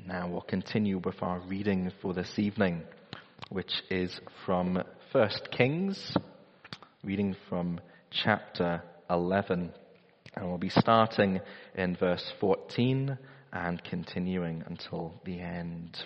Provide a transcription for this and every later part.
Now we'll continue with our reading for this evening, which is from 1 Kings, reading from chapter 11. And we'll be starting in verse 14 and continuing until the end.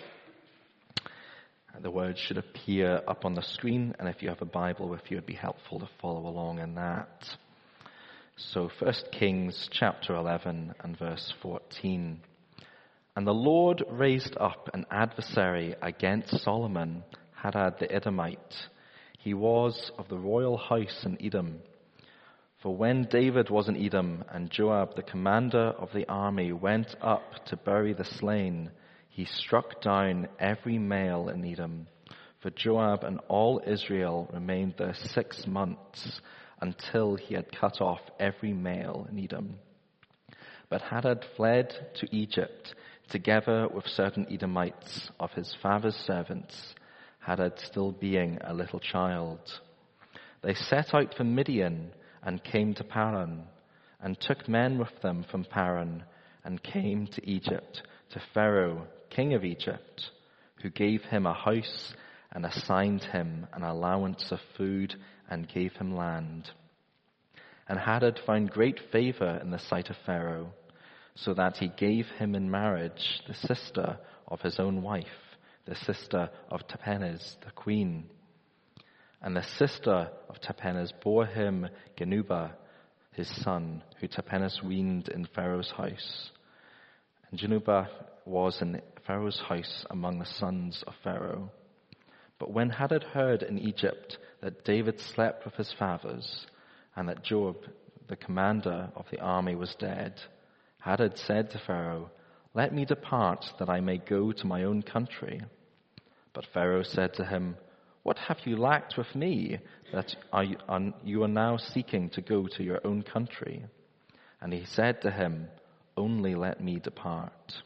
The words should appear up on the screen, and if you have a Bible with you, it'd be helpful to follow along in that. So 1 Kings chapter 11 and verse 14. And the Lord raised up an adversary against Solomon, Hadad the Edomite. He was of the royal house in Edom. For when David was in Edom, and Joab the commander of the army went up to bury the slain, he struck down every male in Edom. For Joab and all Israel remained there 6 months, until he had cut off every male in Edom. But Hadad fled to Egypt, together with certain Edomites of his father's servants, Hadad still being a little child. They set out from Midian and came to Paran, and took men with them from Paran, and came to Egypt, to Pharaoh, king of Egypt, who gave him a house and assigned him an allowance of food and gave him land. And Hadad found great favor in the sight of Pharaoh, so that he gave him in marriage the sister of his own wife, the sister of Tahpenes, the queen. And the sister of Tahpenes bore him Genubah, his son, who Tahpenes weaned in Pharaoh's house. And Genubah was in Pharaoh's house among the sons of Pharaoh. But when Hadad heard in Egypt that David slept with his fathers, and that Joab, the commander of the army, was dead, Hadad said to Pharaoh, "Let me depart, that I may go to my own country." But Pharaoh said to him, "What have you lacked with me, that you are now seeking to go to your own country?" And he said to him, "Only let me depart."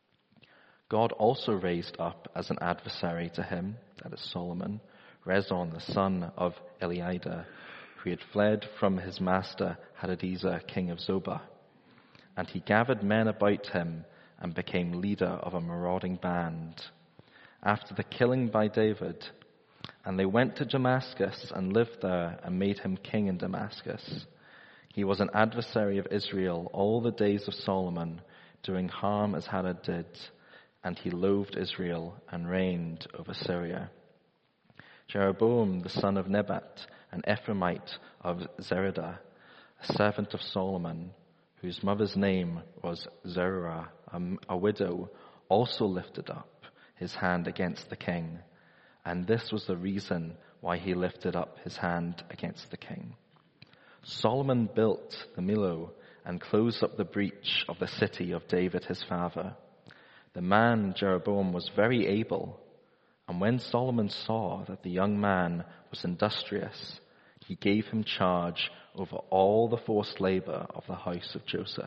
God also raised up as an adversary to him, that is Solomon, Rezon the son of Eliada, who had fled from his master Hadadezer, king of Zobah. And he gathered men about him and became leader of a marauding band, after the killing by David. And they went to Damascus and lived there and made him king in Damascus. He was an adversary of Israel all the days of Solomon, doing harm as Hadad did, and he loathed Israel and reigned over Syria. Jeroboam the son of Nebat, an Ephraimite of Zeradah, a servant of Solomon, whose mother's name was Zeruiah, a widow, also lifted up his hand against the king. And this was the reason why he lifted up his hand against the king. Solomon built the Millo and closed up the breach of the city of David his father. The man Jeroboam was very able, and when Solomon saw that the young man was industrious, he gave him charge over all the forced labor of the house of Joseph.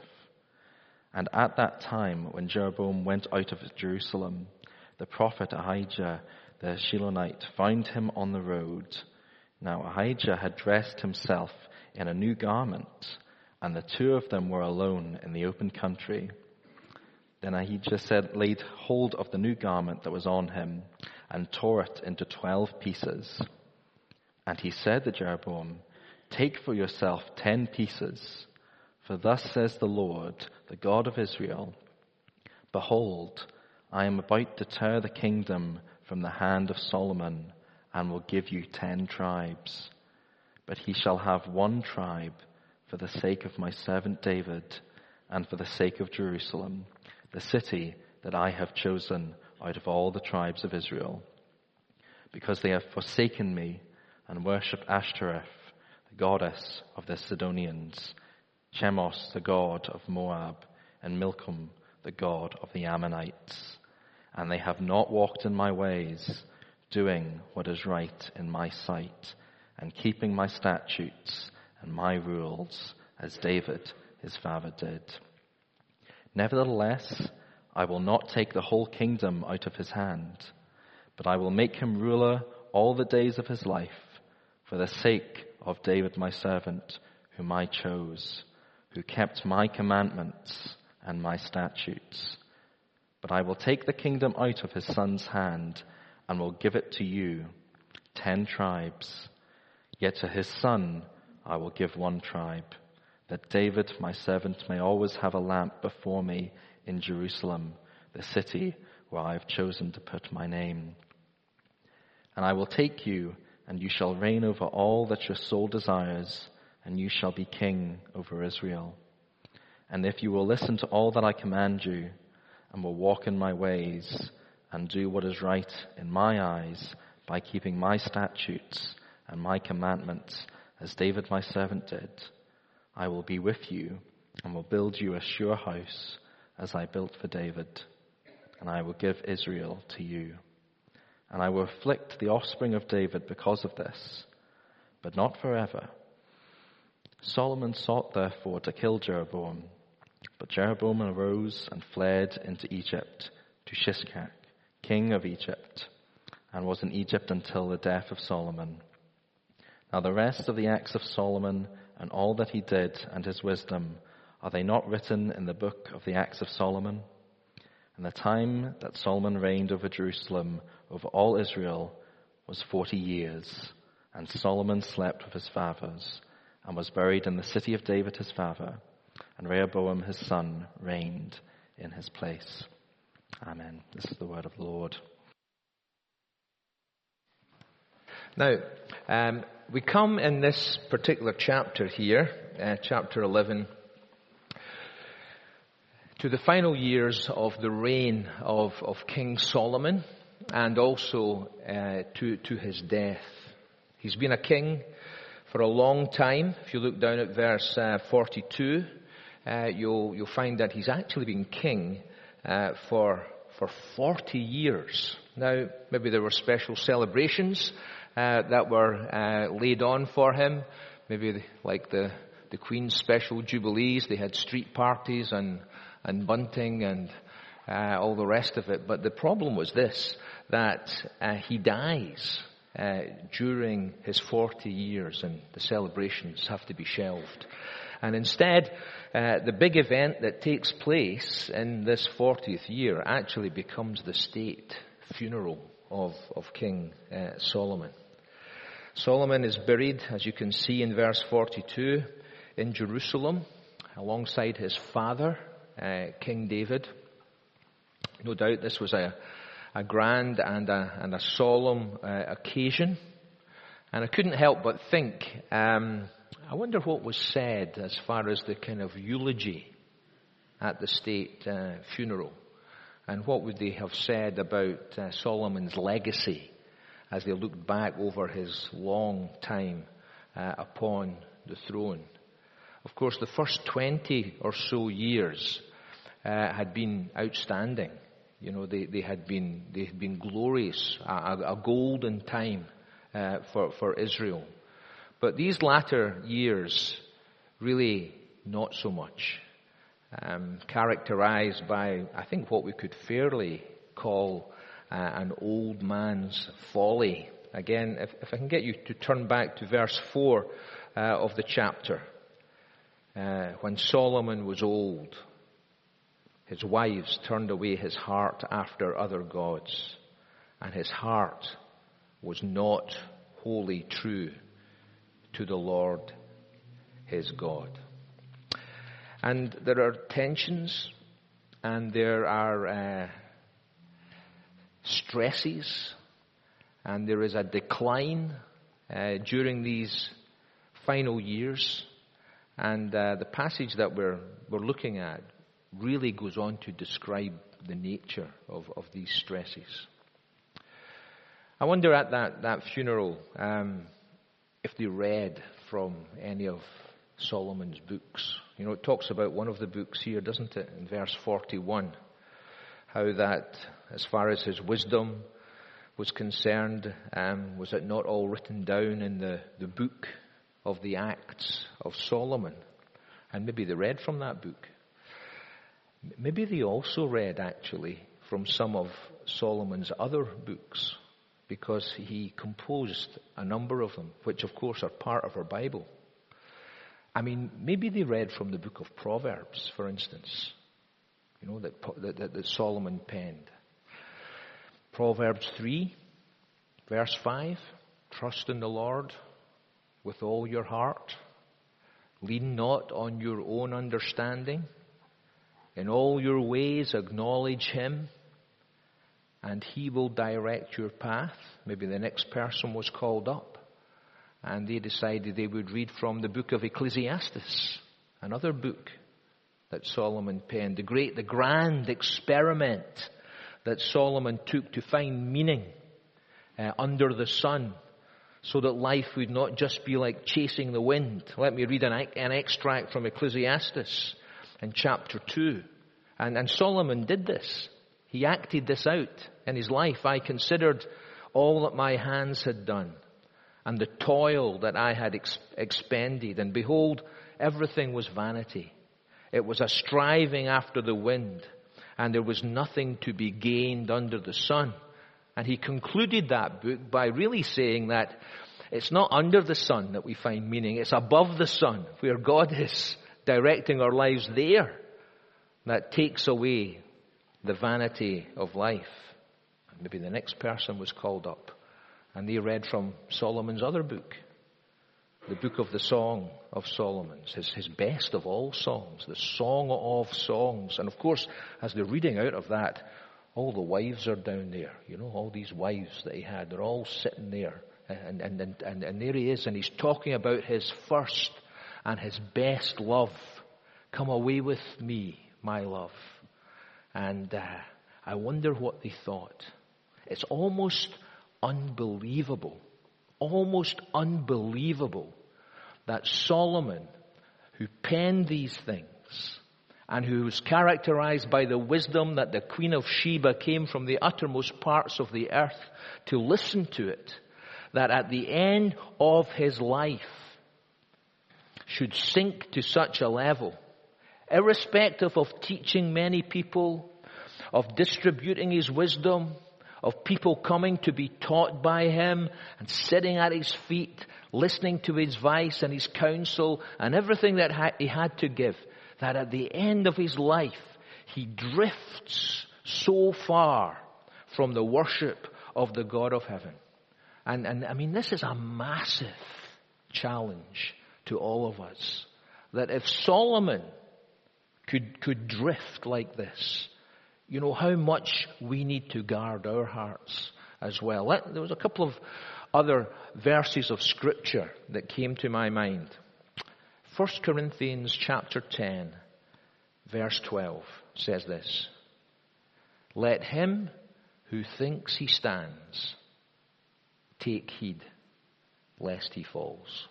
And at that time, when Jeroboam went out of Jerusalem, the prophet Ahijah the Shilonite found him on the road. Now Ahijah had dressed himself in a new garment, and the two of them were alone in the open country. Then Ahijah laid hold of the new garment that was on him, and tore it into 12 pieces. And he said to Jeroboam, "Take for yourself 10 pieces, for thus says the Lord, the God of Israel, Behold, I am about to tear the kingdom from the hand of Solomon, and will give you 10 tribes. But he shall have 1 tribe for the sake of my servant David, and for the sake of Jerusalem, the city that I have chosen out of all the tribes of Israel. Because they have forsaken me and worshipped Ashtoreth, the goddess of the Sidonians, Chemosh, the god of Moab, and Milcom, the god of the Ammonites. And they have not walked in my ways, doing what is right in my sight, and keeping my statutes and my rules, as David his father did. Nevertheless, I will not take the whole kingdom out of his hand, but I will make him ruler all the days of his life, for the sake of David my servant, whom I chose, who kept my commandments and my statutes. But I will take the kingdom out of his son's hand and will give it to you, 10 tribes. Yet to his son I will give 1 tribe, that David my servant may always have a lamp before me in Jerusalem, the city where I have chosen to put my name. And I will take you, and you shall reign over all that your soul desires, and you shall be king over Israel. And if you will listen to all that I command you, and will walk in my ways, and do what is right in my eyes, by keeping my statutes and my commandments, as David my servant did, I will be with you, and will build you a sure house, as I built for David, and I will give Israel to you. And I will afflict the offspring of David because of this, but not forever. Solomon sought therefore to kill Jeroboam, but Jeroboam arose and fled into Egypt to Shishak, king of Egypt, and was in Egypt until the death of Solomon. Now the rest of the acts of Solomon and all that he did and his wisdom, are they not written in the book of the acts of Solomon? And the time that Solomon reigned over Jerusalem, over all Israel, was 40 years. And Solomon slept with his fathers, and was buried in the city of David his father. And Rehoboam his son reigned in his place. Amen. This is the word of the Lord. Now, we come in this particular chapter here, chapter 11, to the final years of the reign of King Solomon, and also to his death. He's been a king for a long time. If you look down at verse 42, you'll find that he's actually been king for 40 years. Now, maybe there were special celebrations that were laid on for him. Maybe like the Queen's special jubilees, they had street parties and bunting and all the rest of it. But the problem was this, that he dies during his 40 years, and the celebrations have to be shelved. And instead, the big event that takes place in this 40th year actually becomes the state funeral of King Solomon. Solomon is buried, as you can see in verse 42, in Jerusalem, alongside his father, King David. No doubt this was a grand and a solemn occasion. And I couldn't help but think, I wonder what was said as far as the kind of eulogy at the state funeral. And what would they have said about Solomon's legacy as they looked back over his long time upon the throne. Of course, the first 20 or so years had been outstanding. You know, they had been glorious, a golden time for Israel. But these latter years, really not so much. Characterized by, I think, what we could fairly call an old man's folly. Again, if I can get you to turn back to verse 4 of the chapter. When Solomon was old, his wives turned away his heart after other gods, and his heart was not wholly true to the Lord his God. And there are tensions, and there are stresses, and there is a decline during these final years. And the passage that we're looking at really goes on to describe the nature of these stresses. I wonder at that funeral if they read from any of Solomon's books. You know, it talks about one of the books here, doesn't it, in verse 41, how that as far as his wisdom was concerned, was it not all written down in the book of the Acts of Solomon? And maybe they read from that book. Maybe they also read actually from some of Solomon's other books, because he composed a number of them, which of course are part of our Bible. I mean, maybe they read from the book of Proverbs, for instance. that Solomon penned. Proverbs 3, verse 5, trust in the Lord with all your heart. Lean not on your own understanding. In all your ways acknowledge Him, and He will direct your path. Maybe the next person was called up, and they decided they would read from the book of Ecclesiastes, another book that Solomon penned. The grand experiment that Solomon took to find meaning under the sun, so that life would not just be like chasing the wind. Let me read an extract from Ecclesiastes in chapter 2. And Solomon did this. He acted this out in his life. I considered all that my hands had done, and the toil that I had expended. And behold, everything was vanity. It was a striving after the wind, and there was nothing to be gained under the sun. And he concluded that book by really saying that it's not under the sun that we find meaning. It's above the sun, where God is directing our lives there, that takes away the vanity of life. And maybe the next person was called up, and they read from Solomon's other book, the book of the Song of Solomon, his best of all songs, the Song of Songs. And of course, as they're reading out of that, all the wives are down there. All these wives that he had, they're all sitting there. And there he is, and he's talking about his first and his best love. Come away with me, my love. And I wonder what they thought. It's almost unbelievable that Solomon, who penned these things and who was characterized by the wisdom that the Queen of Sheba came from the uttermost parts of the earth to listen to it, that at the end of his life should sink to such a level, irrespective of teaching many people, of distributing his wisdom, of people coming to be taught by him and sitting at his feet, listening to his advice and his counsel and everything that he had to give, that at the end of his life he drifts so far from the worship of the God of heaven. And I mean, this is a massive challenge to all of us, that if Solomon could drift like this, how much we need to guard our hearts as well. There was a couple of other verses of Scripture that came to my mind. 1 Corinthians chapter 10, verse 12 says this: let him who thinks he stands take heed lest he falls.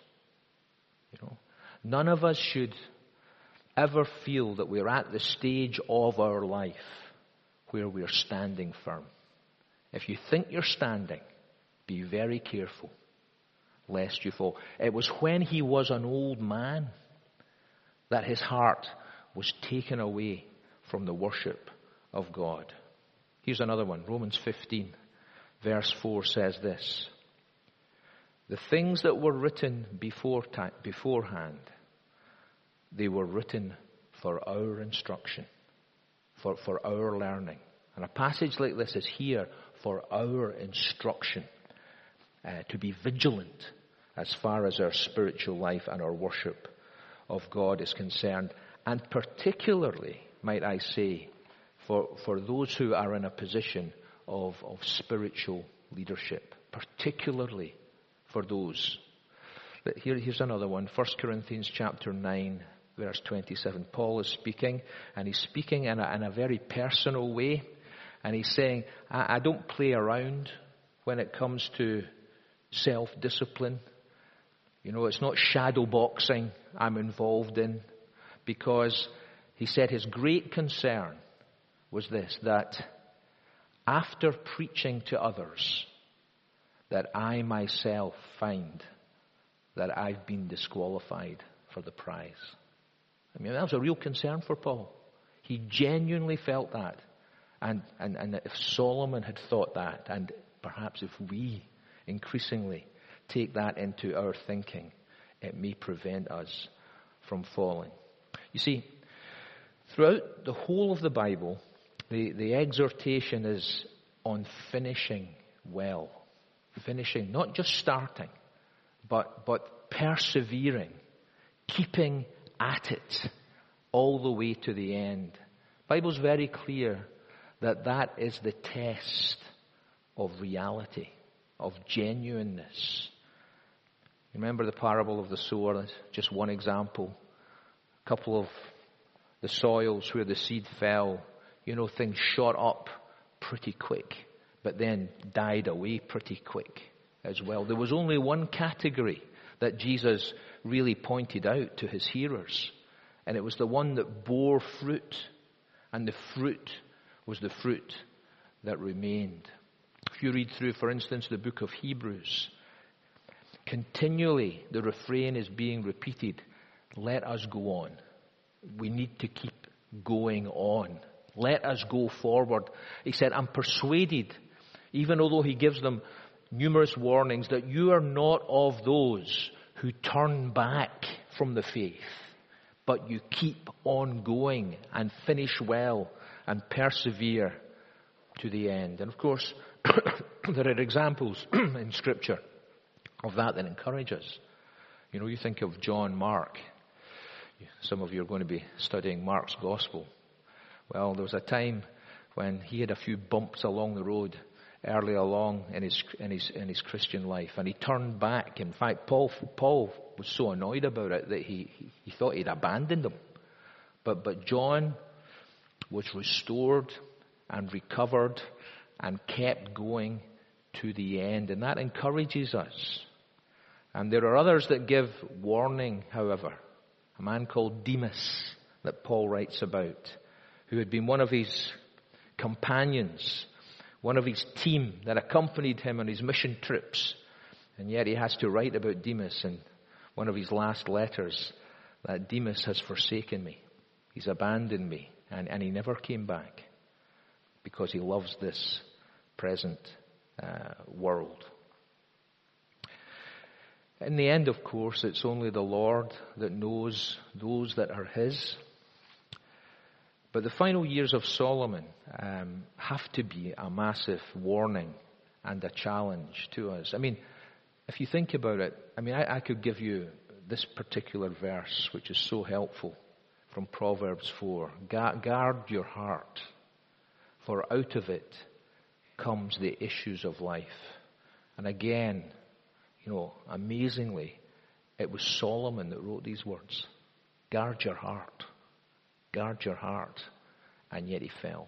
None of us should ever feel that we're at the stage of our life where we're standing firm. If you think you're standing, be very careful lest you fall. It was when he was an old man that his heart was taken away from the worship of God. Here's another one. Romans 15, verse 4 says this: the things that were written beforehand, they were written for our instruction, for our learning. And a passage like this is here for our instruction, to be vigilant as far as our spiritual life and our worship of God is concerned. And particularly, might I say, for those who are in a position of spiritual leadership. Particularly for those. But here's another one. 1 Corinthians chapter 9, verse 27. Paul is speaking, and he's speaking in a very personal way. And he's saying, I don't play around when it comes to self-discipline. It's not shadow boxing I'm involved in. Because he said his great concern was this, that after preaching to others, that I myself find that I've been disqualified for the prize. I mean, that was a real concern for Paul. He genuinely felt that. And if Solomon had thought that, and perhaps if we increasingly take that into our thinking, it may prevent us from falling. You see, Throughout the whole of the Bible, the exhortation is on finishing well. Finishing, not just starting, but persevering, keeping at it all the way to the end. The Bible's very clear that is the test of reality, of genuineness. Remember the parable of the sower? That's just one example. A couple of the soils where the seed fell, things shot up pretty quick, but then died away pretty quick as well. There was only one category that Jesus really pointed out to his hearers, and it was the one that bore fruit, and the fruit was the fruit that remained. If you read through, for instance, the book of Hebrews, continually the refrain is being repeated, let us go on. We need to keep going on. Let us go forward. He said, I'm persuaded, even although he gives them numerous warnings, that you are not of those who turn back from the faith, but you keep on going and finish well and persevere to the end. And of course, there are examples in Scripture of that encourage us. You think of John Mark. Some of you are going to be studying Mark's Gospel. Well, there was a time when he had a few bumps along the road early along in his Christian life, and he turned back. In fact, Paul was so annoyed about it that he thought he'd abandoned him. But John was restored and recovered and kept going to the end, and that encourages us. And there are others that give warning, however. A man called Demas that Paul writes about, who had been one of his companions, one of his team that accompanied him on his mission trips. And yet he has to write about Demas in one of his last letters, that Demas has forsaken me. He's abandoned me. And he never came back because he loves this present world. In the end, of course, it's only the Lord that knows those that are his. But the final years of Solomon have to be a massive warning and a challenge to us. I mean, if you think about it, I could give you this particular verse, which is so helpful, from Proverbs 4. Guard your heart, for out of it comes the issues of life. And again, amazingly, it was Solomon that wrote these words. Guard your heart. Guard your heart. And yet he fell.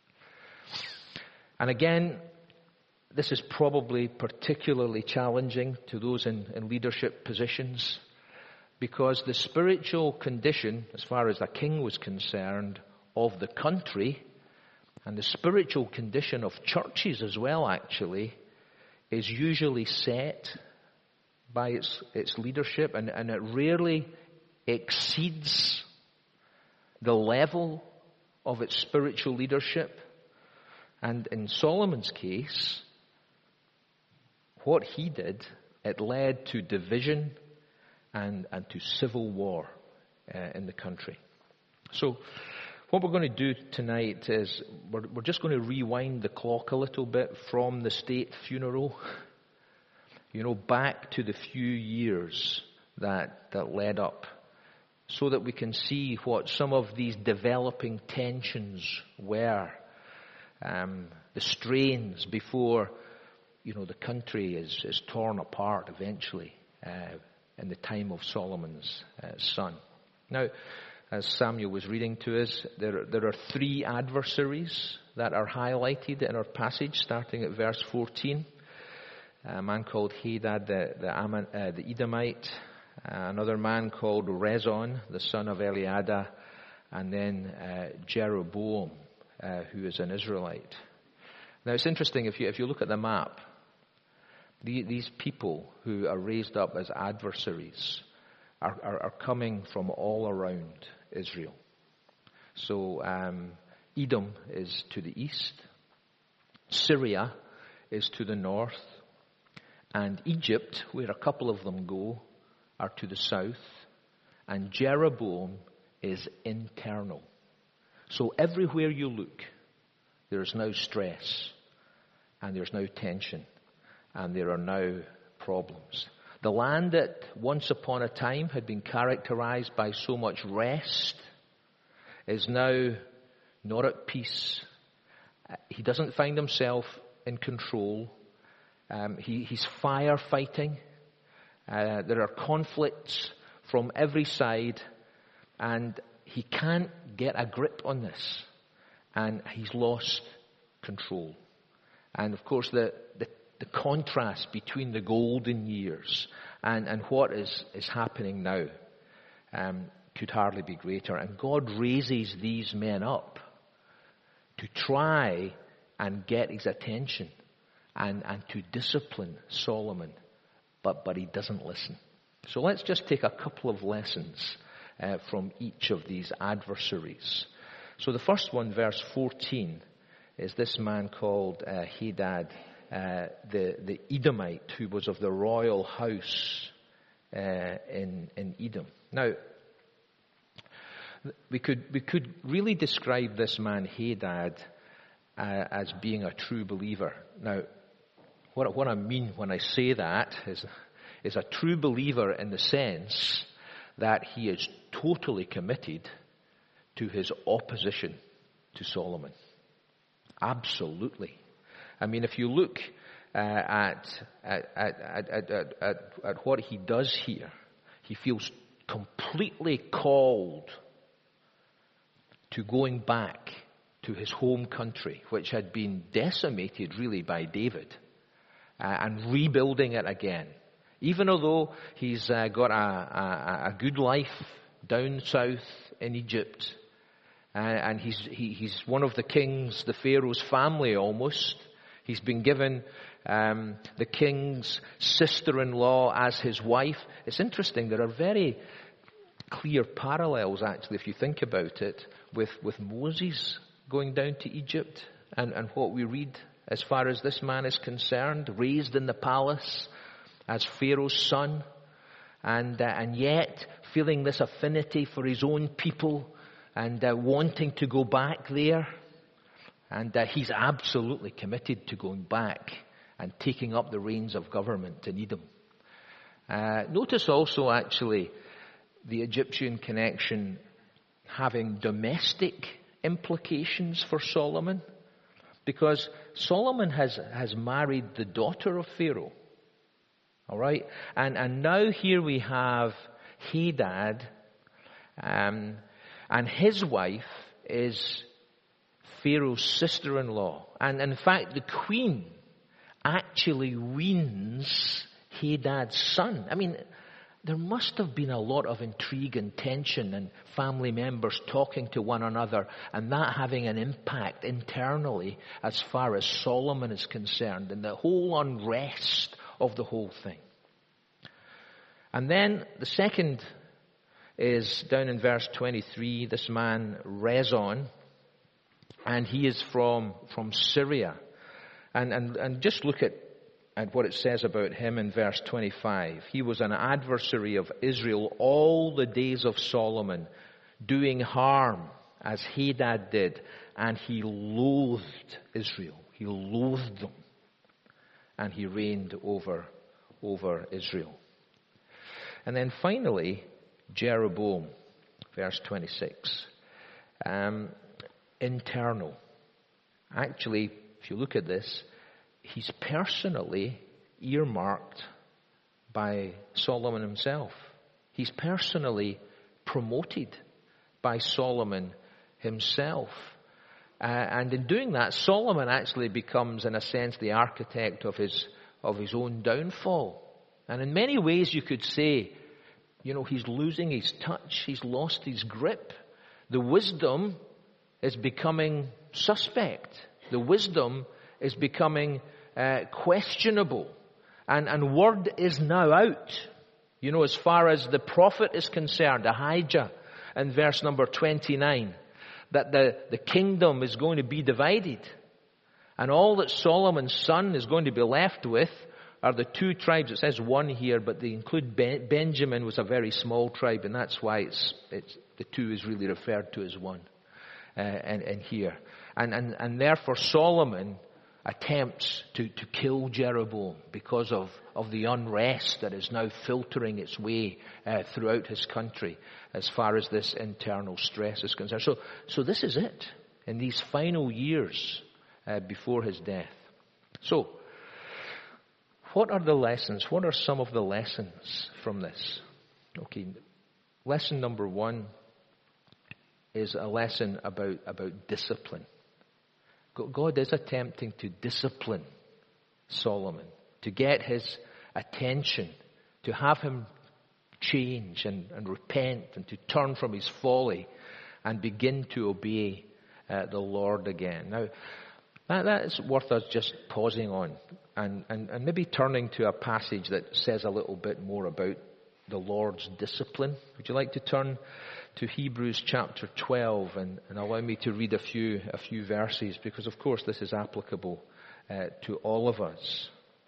And again, this is probably particularly challenging to those in leadership positions, because the spiritual condition, as far as the king was concerned, of the country, and the spiritual condition of churches as well, actually, is usually set by its leadership, and it rarely exceeds the level of its spiritual leadership. And in Solomon's case, what he did, it led to division and to civil war in the country. So what we're going to do tonight is we're just going to rewind the clock a little bit from the state funeral, back to the few years that led up, so that we can see what some of these developing tensions were, the strains before, the country is torn apart eventually in the time of Solomon's son. Now, as Samuel was reading to us, there are three adversaries that are highlighted in our passage, starting at verse 14. A man called Hadad the Edomite, another man called Rezon, the son of Eliada, and then Jeroboam, who is an Israelite. Now it's interesting, if you look at the map, these people who are raised up as adversaries are coming from all around Israel. So Edom is to the east, Syria is to the north, and Egypt, where a couple of them go, are to the south, and Jeroboam is internal. So everywhere you look, there is now stress, and there's now tension, and there are now problems. The land that once upon a time had been characterized by so much rest is now not at peace. He doesn't find himself in control. He's firefighting. There are conflicts from every side, and he can't get a grip on this, and he's lost control. And of course, the contrast between the golden years and what is happening now could hardly be greater. And God raises these men up to try and get his attention and to discipline Solomon, but he doesn't listen. So let's just take a couple of lessons from each of these adversaries. So the first one, verse 14, is this man called Hadad, the Edomite, who was of the royal house in Edom. Now, we could really describe this man Hadad as being a true believer. Now, what I mean when I say that is a true believer in the sense that he is totally committed to his opposition to Solomon. Absolutely. I mean, if you look at what he does here, he feels completely called to going back to his home country, which had been decimated really by David, and rebuilding it again. Even although he's got a good life down south in Egypt, and he's one of the kings, the Pharaoh's family almost. He's been given the king's sister-in-law as his wife. It's interesting, there are very clear parallels actually, if you think about it, with Moses going down to Egypt and what we read as far as this man is concerned, raised in the palace as Pharaoh's son, and yet feeling this affinity for his own people and wanting to go back there. And he's absolutely committed to going back and taking up the reins of government in Edom. Notice also actually the Egyptian connection having domestic implications for Solomon, because Solomon has married the daughter of Pharaoh. All right? And now here we have Hadad, and his wife is Pharaoh's sister-in-law. And in fact, the queen actually weans Hadad's son. I mean, there must have been a lot of intrigue and tension and family members talking to one another, and that having an impact internally as far as Solomon is concerned, and the whole unrest of the whole thing. And then the second is down in verse 23, this man Rezon, and he is from Syria. And just look at what it says about him in verse 25. He was an adversary of Israel all the days of Solomon, doing harm as Hadad did, and he loathed Israel. He loathed them, and he reigned over Israel. And then finally, Jeroboam, verse 26. Internal. Actually, if you look at this, he's personally earmarked by Solomon himself. He's personally promoted by Solomon himself. And in doing that, Solomon actually becomes, in a sense, the architect of his own downfall. And in many ways you could say, he's losing his touch. He's lost his grip. The wisdom is becoming suspect. The wisdom is becoming questionable. And word is now out. As far as the prophet is concerned, Ahijah, in verse number 29, that the kingdom is going to be divided. And all that Solomon's son is going to be left with are the two tribes. It says one here, but they include Benjamin was a very small tribe, and that's why the two is really referred to as one. in here. And therefore Solomon attempts to kill Jeroboam because of the unrest that is now filtering its way throughout his country as far as this internal stress is concerned. So this is it in these final years before his death. So, what are the lessons? What are some of the lessons from this? Okay, lesson number 1 is a lesson about discipline. God is attempting to discipline Solomon, to get his attention, to have him change and repent and to turn from his folly and begin to obey the Lord again. Now, that is worth us just pausing on and maybe turning to a passage that says a little bit more about the Lord's discipline. Would you like to turn to Hebrews chapter 12 and allow me to read a few verses, because of course this is applicable to all of us.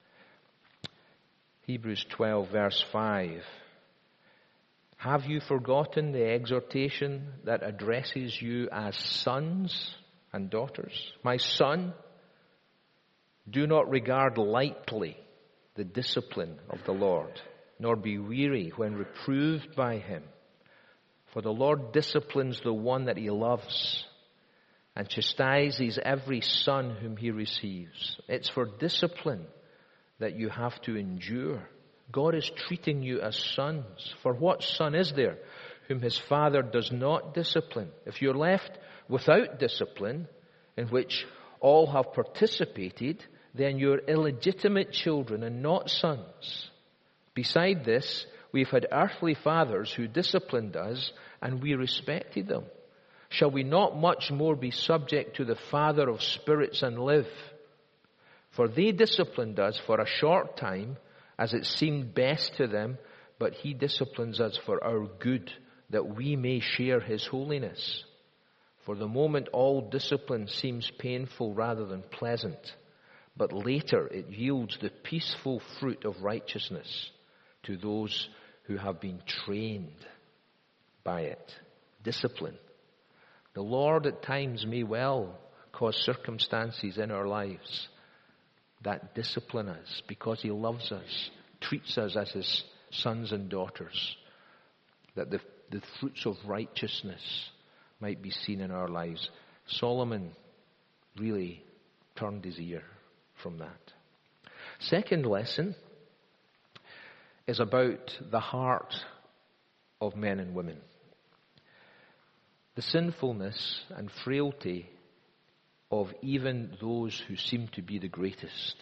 Hebrews 12 verse 5. Have you forgotten the exhortation that addresses you as sons and daughters? My son, do not regard lightly the discipline of the Lord, nor be weary when reproved by him. For the Lord disciplines the one that he loves and chastises every son whom he receives. It's for discipline that you have to endure. God is treating you as sons. For what son is there whom his father does not discipline? If you're left without discipline, in which all have participated, then you're illegitimate children and not sons. Beside this, we've had earthly fathers who disciplined us, and we respected them. Shall we not much more be subject to the Father of spirits and live? For they disciplined us for a short time, as it seemed best to them, but he disciplines us for our good, that we may share his holiness. For the moment all discipline seems painful rather than pleasant, but later it yields the peaceful fruit of righteousness to those who have been trained by it. Discipline. The Lord at times may well cause circumstances in our lives that discipline us because he loves us, treats us as his sons and daughters, that the fruits of righteousness might be seen in our lives. Solomon really turned his ear from that. Second lesson is about the heart of men and women. The sinfulness and frailty of even those who seem to be the greatest.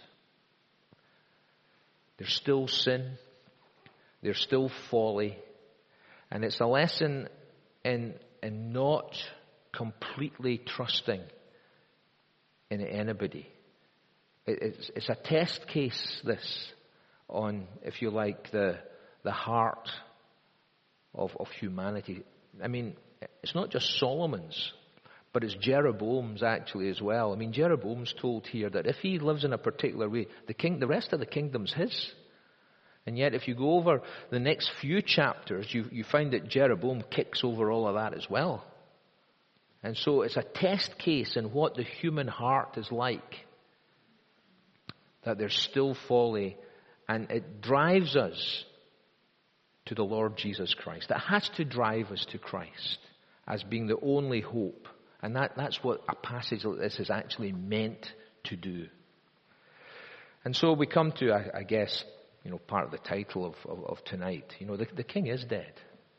There's still sin, there's still folly, and it's a lesson in not completely trusting in anybody. It's a test case, this, on, if you like, the heart of humanity. I mean, it's not just Solomon's, but it's Jeroboam's actually as well. I mean, Jeroboam's told here that if he lives in a particular way, the rest of the kingdom's his. And yet if you go over the next few chapters, you find that Jeroboam kicks over all of that as well. And so it's a test case in what the human heart is like, that there's still folly, and it drives us to the Lord Jesus Christ. It has to drive us to Christ as being the only hope. And that's what a passage like this is actually meant to do. And so we come to, I guess, part of the title of tonight. The king is dead.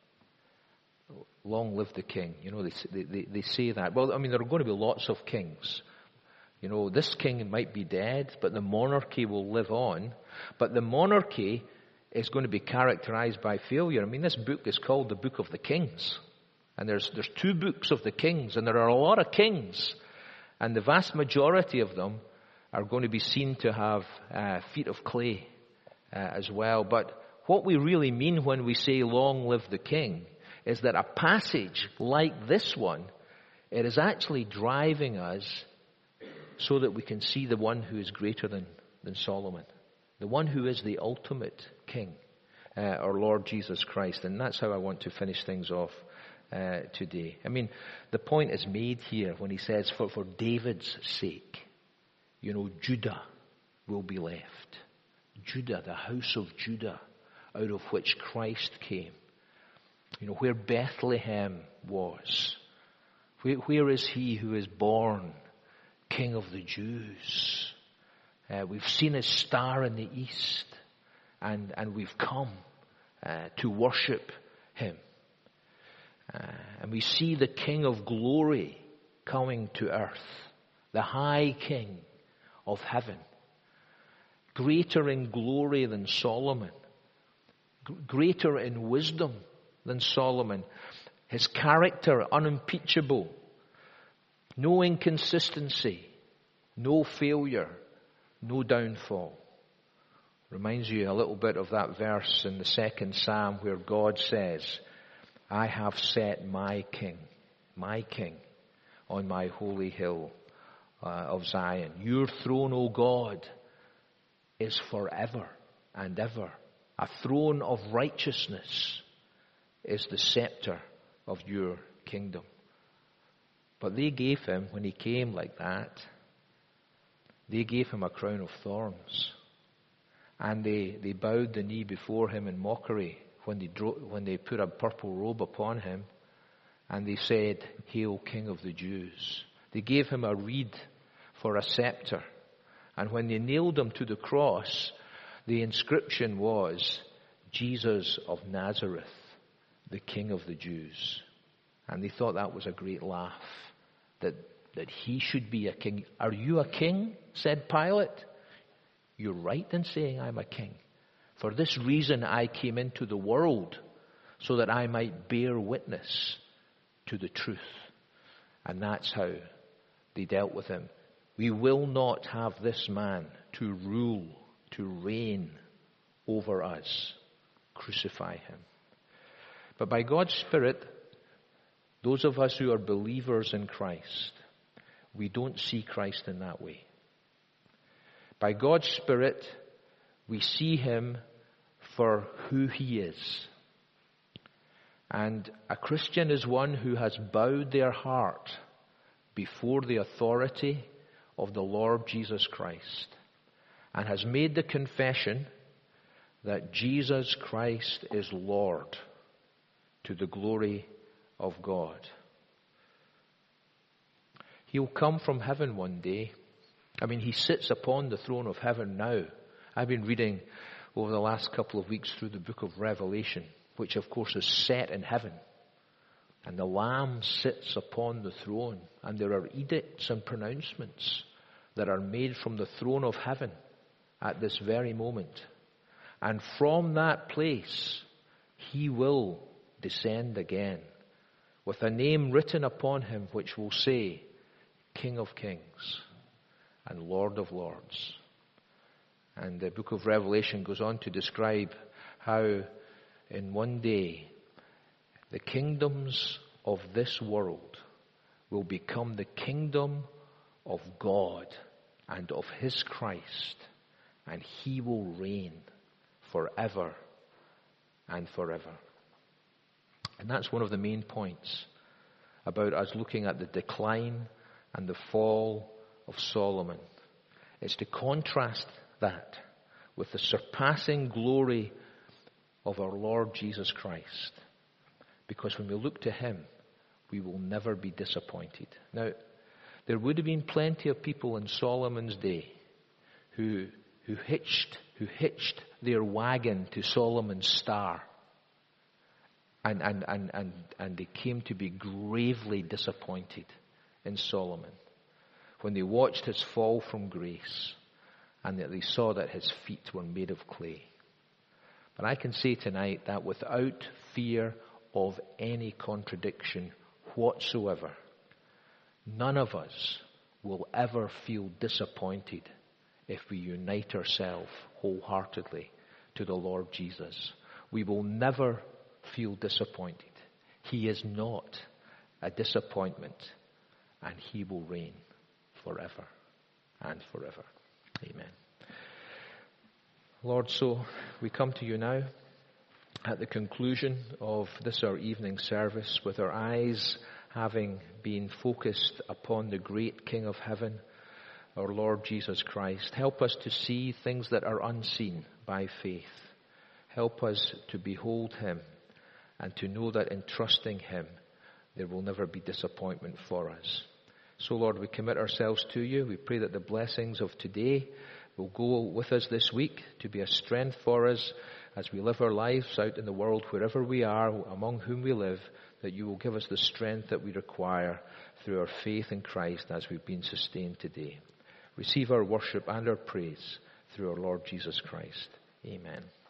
Long live the king. They say that. Well, I mean, there are going to be lots of kings. This king might be dead, but the monarchy will live on. But the monarchy is going to be characterized by failure. I mean, this book is called the Book of the Kings. And there's 2 books of the kings, and there are a lot of kings. And the vast majority of them are going to be seen to have feet of clay as well. But what we really mean when we say long live the king is that a passage like this one, it is actually driving us so that we can see the one who is greater than Solomon, the one who is the ultimate king, our Lord Jesus Christ. And that's how I want to finish things off today. I mean, the point is made here when he says, for David's sake, Judah will be left. Judah, the house of Judah, out of which Christ came. Where Bethlehem was. Where is he who is born King of the Jews? We've seen his star in the east, and we've come to worship him. And we see the King of glory coming to earth, the high King of heaven, greater in glory than Solomon, greater in wisdom than Solomon, his character unimpeachable, no inconsistency, no failure, no downfall. Reminds you a little bit of that verse in the 2nd Psalm where God says, I have set my king, on my holy hill of Zion. Your throne, O God, is forever and ever. A throne of righteousness is the scepter of your kingdom. But they gave him, when he came like that, they gave him a crown of thorns. And they bowed the knee before him in mockery when they put a purple robe upon him. And they said, Hail, King of the Jews. They gave him a reed for a scepter. And when they nailed him to the cross, the inscription was, Jesus of Nazareth, the King of the Jews. And they thought that was a great laugh, that he should be a king. Are you a king? Said Pilate. You're right in saying I'm a king. For this reason I came into the world, so that I might bear witness to the truth. And that's how they dealt with him. We will not have this man to rule, to reign over us. Crucify him. But by God's Spirit, those of us who are believers in Christ, we don't see Christ in that way. By God's Spirit, we see him for who he is. And a Christian is one who has bowed their heart before the authority of the Lord Jesus Christ and has made the confession that Jesus Christ is Lord, to the glory of God. He'll come from heaven one day. I mean, he sits upon the throne of heaven now. I've been reading over the last couple of weeks through the book of Revelation, which of course is set in heaven. And the Lamb sits upon the throne, and there are edicts and pronouncements that are made from the throne of heaven at this very moment. And from that place, he will descend again with a name written upon him which will say, King of Kings and Lord of Lords. And the book of Revelation goes on to describe how in one day the kingdoms of this world will become the kingdom of God and of his Christ, and he will reign forever and forever. And that's one of the main points about us looking at the decline and the fall of Solomon. It's to contrast that with the surpassing glory of our Lord Jesus Christ. Because when we look to him, we will never be disappointed. Now, there would have been plenty of people in Solomon's day who hitched their wagon to Solomon's star. And they came to be gravely disappointed in Solomon when they watched his fall from grace and that they saw that his feet were made of clay. But I can say tonight that without fear of any contradiction whatsoever, none of us will ever feel disappointed if we unite ourselves wholeheartedly to the Lord Jesus. We will never feel disappointed. He is not a disappointment, and he will reign forever and forever. Amen. Lord, so we come to you now, at the conclusion of this our evening service, with our eyes having been focused upon the great King of heaven, our Lord Jesus Christ. Help us to see things that are unseen by faith. Help us to behold him and to know that in trusting him, there will never be disappointment for us. So, Lord, we commit ourselves to you. We pray that the blessings of today will go with us this week to be a strength for us as we live our lives out in the world, wherever we are, among whom we live, that you will give us the strength that we require through our faith in Christ as we've been sustained today. Receive our worship and our praise through our Lord Jesus Christ. Amen.